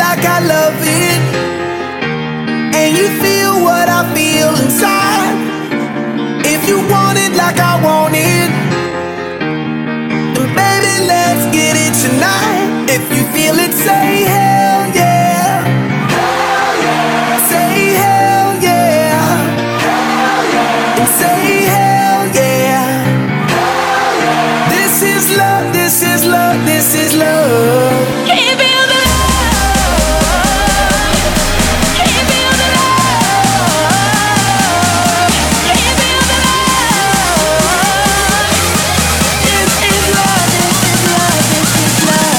like I love it, and you feel what I feel inside. If you want it like I want it, then baby, let's get it tonight. If you feel it, say hell yeah. Hell yeah. Say hell yeah. Hell yeah. And say hell yeah. Hell yeah. This is love, this is love, this is love. Can you feel the love? Can you feel the love? Can you feel the love? This is love, this is love, this is love.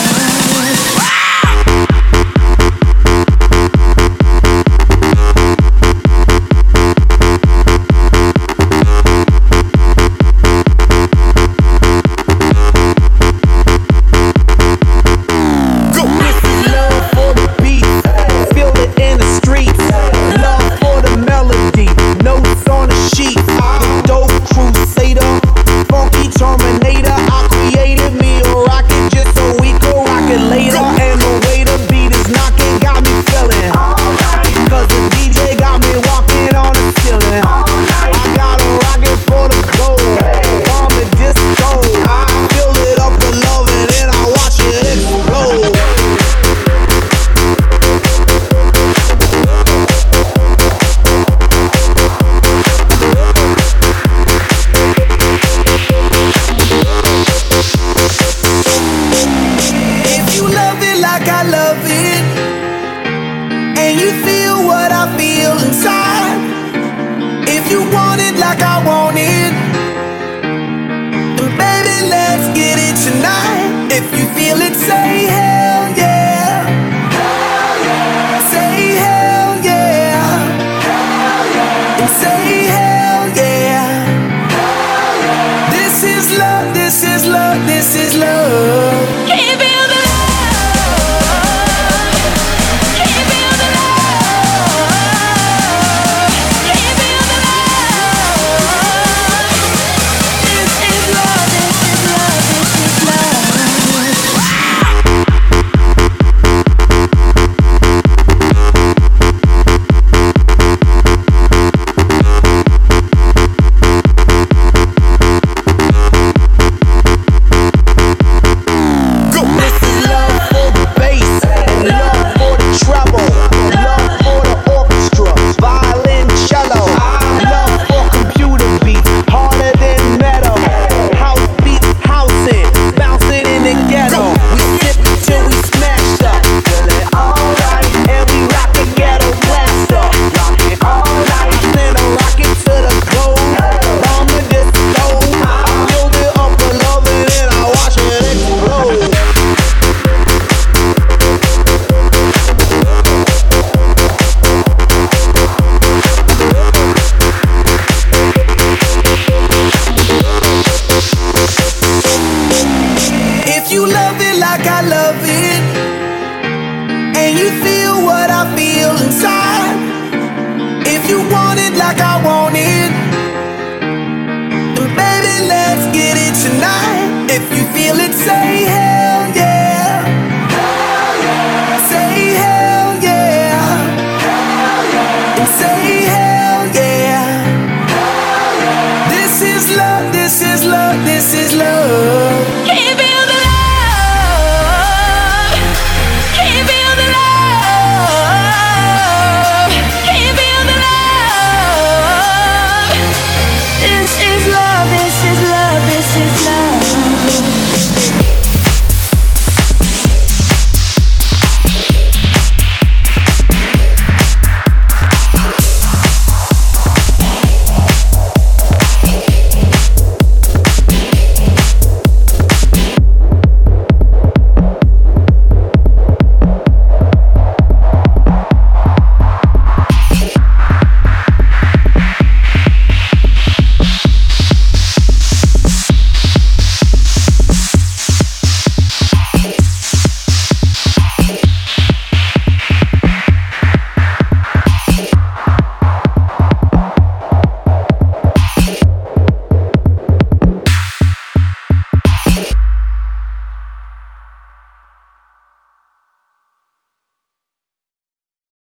If you feel it, say hell.